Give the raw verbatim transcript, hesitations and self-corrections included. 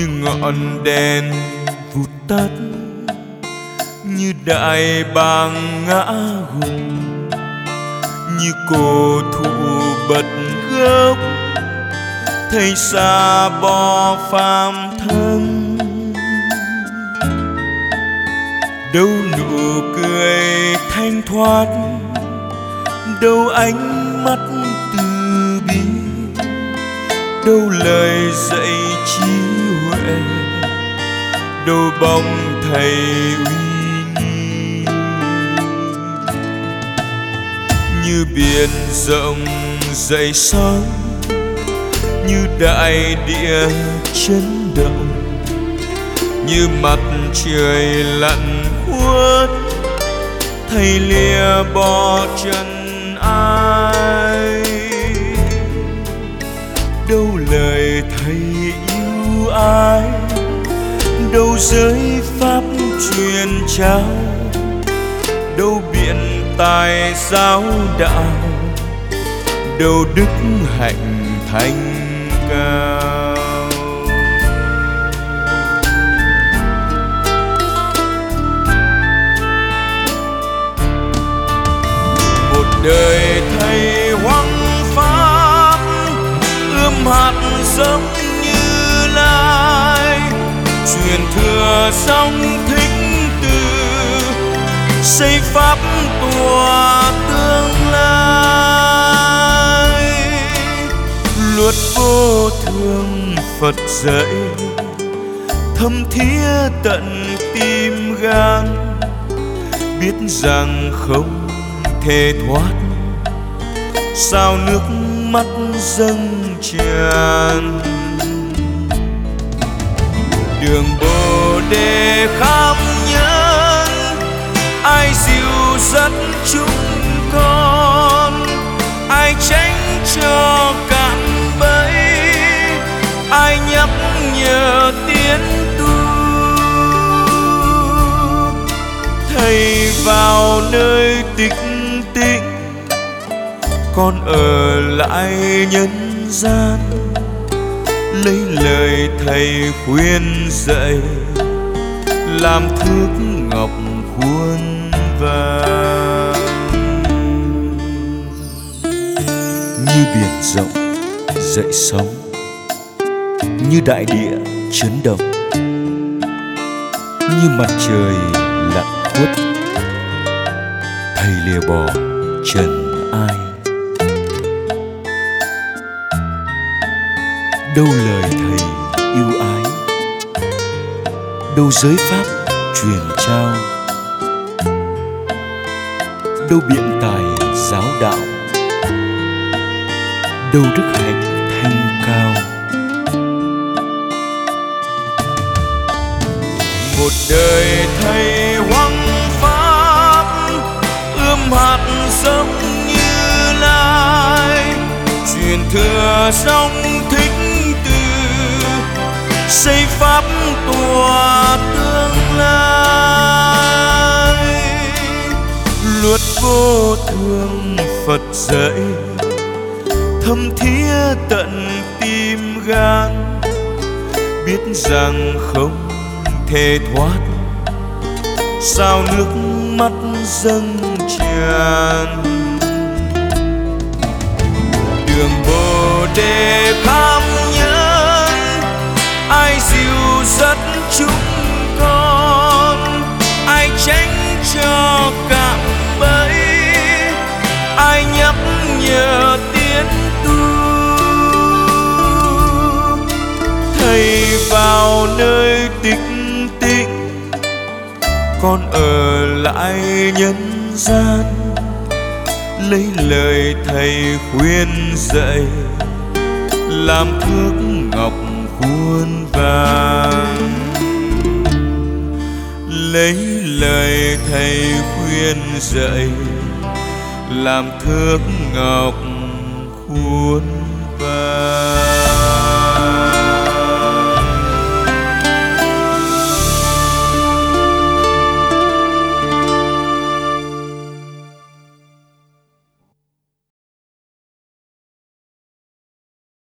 như ngọn đèn vụt tắt, như đại bàng ngã gục, như cổ thụ bật gốc, thấy xa bỏ phàm thân. Đâu nụ cười thanh thoát, đâu ánh mắt từ bi, đâu lời dạy trí huệ, đâu bóng thầy uy nghi. Như biển rộng dậy sóng, như đại địa chấn động, như mặt trời lặn khuất, thầy lìa bỏ trần ai. Đâu lời thầy yêu ai, đâu giới pháp truyền trao, đâu biện tài giáo đạo, đâu đức hạnh thanh cao. Một đời thầy hoằng pháp, ươm hạt giống Như Lai, truyền thừa dòng thính từ, xây pháp tùa tương lai. Luật vô thường Phật dạy, thâm thía tận tim gan, biết rằng không thể thoát, sao nước mắt dâng tràn. Đường Bồ Đề kham nhân, ai dìu dắt chúng con, ai tránh cho cạn bẫy, ai nhắc nhở tiến tu. Thầy vào nơi tịch tĩnh, con ở lại nhân gian, lấy lời thầy khuyên dạy, làm thước ngọc khuôn vàng. Như biển rộng dậy sóng, như đại địa chấn động, như mặt trời lặn khuất, thầy lìa bỏ trần ai. Đâu lời thầy yêu ái, đâu giới pháp truyền trao, đâu biện tài giáo đạo, đâu đức hạnh thanh cao. Một đời thầy hoằng pháp, ươm hạt giống Như Lai, truyền thừa dòng thích từ, xây pháp tùa tương lai. Luật vô thường Phật dạy, thâm thía tận tim gan, biết rằng không thể thoát, sao nước mắt dâng tràn. Đường Bồ Đề kham nhân, ai dìu dắt chúng con, ai tránh cho cạm bẫy, ai nhắc nhở tiến tu. Thầy vào nơi tịch tĩnh, con ở lại nhân gian, lấy lời thầy khuyên dạy, làm thước ngọc khuôn vàng. Lấy lời thầy khuyên dạy, làm thước ngọc khuôn vàng.